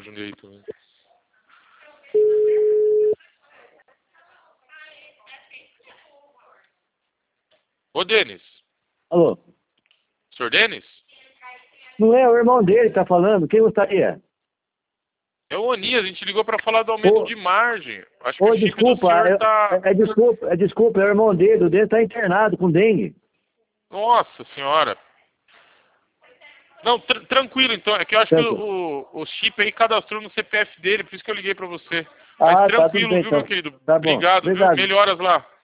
Jundiaí também. Ô, Denis. Alô? Senhor Denis? Não é o irmão dele que tá falando? Quem gostaria? É o Oni, a gente ligou para falar do aumento de margem. Acho que o chip Desculpa, do senhor tá... desculpa, é o irmão dele, o dele tá internado com dengue. Nossa senhora. Não, tranquilo então. É que eu acho que o chip aí cadastrou no CPF dele, por isso que eu liguei para você. Mas Tá, tudo tranquilo, bem viu, então. meu querido? Tá bom. Obrigado, viu? Obrigado. Melhoras lá.